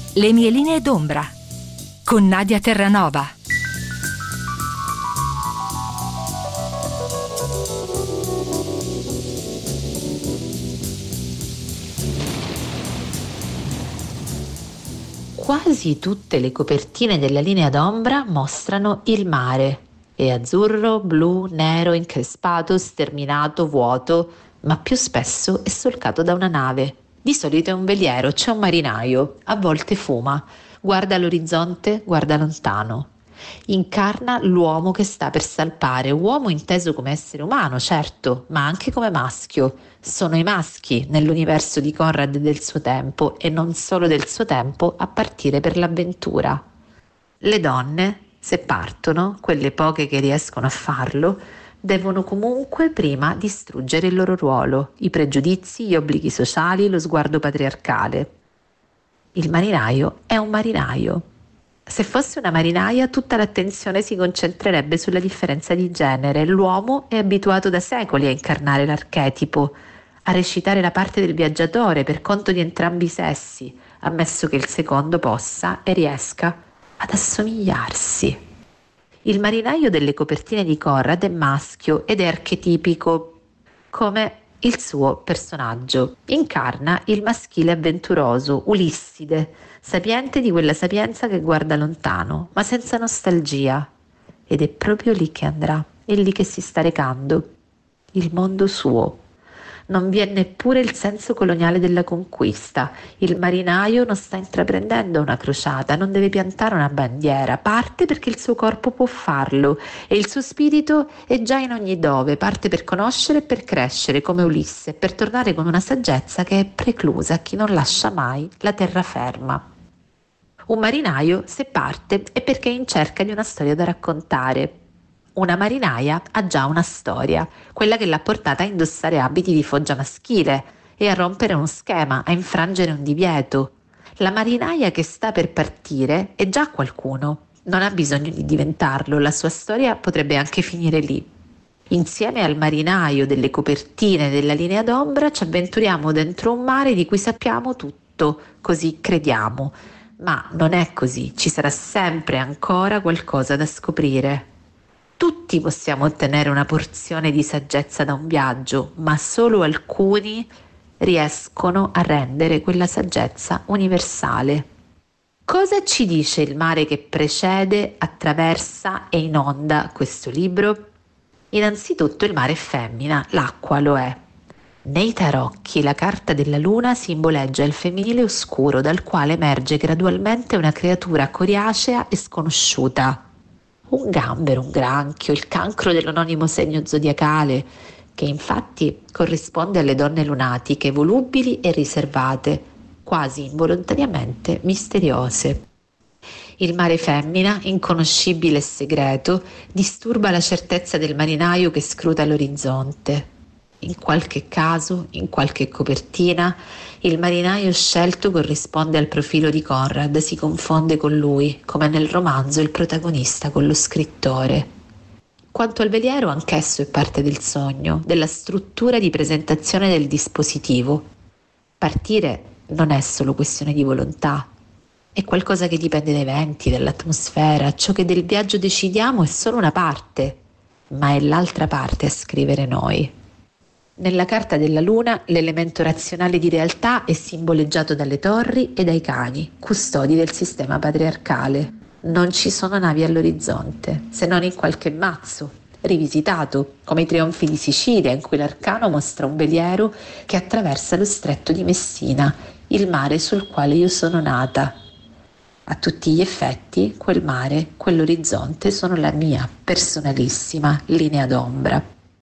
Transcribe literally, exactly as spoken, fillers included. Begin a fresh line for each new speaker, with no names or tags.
Le mie linee d'ombra con Nadia Terranova.
Quasi tutte le copertine della linea d'ombra mostrano il mare. È azzurro, blu, nero, increspato, sterminato, vuoto, ma più spesso è solcato da una nave. Di solito è un veliero, c'è un marinaio, a volte fuma, guarda l'orizzonte, guarda lontano. Incarna l'uomo che sta per salpare, uomo inteso come essere umano, certo, ma anche come maschio. Sono i maschi nell'universo di Conrad e del suo tempo, e non solo del suo tempo, a partire per l'avventura. Le donne, se partono, quelle poche che riescono a farlo, devono comunque prima distruggere il loro ruolo, i pregiudizi, gli obblighi sociali, lo sguardo patriarcale. Il marinaio è un marinaio. Se fosse una marinaia, tutta l'attenzione si concentrerebbe sulla differenza di genere. L'uomo è abituato da secoli a incarnare l'archetipo, a recitare la parte del viaggiatore per conto di entrambi i sessi, ammesso che il secondo possa e riesca ad assomigliarsi. Il marinaio delle copertine di Conrad è maschio ed è archetipico, come il suo personaggio. Incarna il maschile avventuroso, Ulisside, sapiente di quella sapienza che guarda lontano, ma senza nostalgia. Ed è proprio lì che andrà, è lì che si sta recando, il mondo suo. Non vi è neppure il senso coloniale della conquista. Il marinaio non sta intraprendendo una crociata, non deve piantare una bandiera, parte perché il suo corpo può farlo e il suo spirito è già in ogni dove, parte per conoscere e per crescere come Ulisse, per tornare con una saggezza che è preclusa a chi non lascia mai la terraferma. Un marinaio, se parte, è perché è in cerca di una storia da raccontare. Una marinaia ha già una storia, quella che l'ha portata a indossare abiti di foggia maschile e a rompere uno schema, a infrangere un divieto. La marinaia che sta per partire è già qualcuno, non ha bisogno di diventarlo, la sua storia potrebbe anche finire lì. Insieme al marinaio delle copertine della linea d'ombra ci avventuriamo dentro un mare di cui sappiamo tutto, così crediamo. Ma non è così, ci sarà sempre ancora qualcosa da scoprire. Tutti possiamo ottenere una porzione di saggezza da un viaggio, ma solo alcuni riescono a rendere quella saggezza universale. Cosa ci dice il mare che precede, attraversa e inonda questo libro? Innanzitutto il mare è femmina, l'acqua lo è. Nei tarocchi la carta della luna simboleggia il femminile oscuro dal quale emerge gradualmente una creatura coriacea e sconosciuta. Un gambero, un granchio, il cancro dell'anonimo segno zodiacale, che infatti corrisponde alle donne lunatiche, volubili e riservate, quasi involontariamente misteriose. Il mare femmina, inconoscibile e segreto, disturba la certezza del marinaio che scruta l'orizzonte. In qualche caso, in qualche copertina, il marinaio scelto corrisponde al profilo di Conrad, si confonde con lui, come nel romanzo il protagonista con lo scrittore. Quanto al veliero, anch'esso è parte del sogno, della struttura di presentazione del dispositivo. Partire non è solo questione di volontà, è qualcosa che dipende dai venti, dall'atmosfera. Ciò che del viaggio decidiamo è solo una parte, ma è l'altra parte a scrivere noi. Nella carta della luna l'elemento razionale di realtà è simboleggiato dalle torri e dai cani, custodi del sistema patriarcale. Non ci sono navi all'orizzonte, se non in qualche mazzo, rivisitato, come i trionfi di Sicilia, in cui l'arcano mostra un veliero che attraversa lo stretto di Messina, il mare sul quale io sono nata. A tutti gli effetti, quel mare, quell'orizzonte sono la mia personalissima linea d'ombra.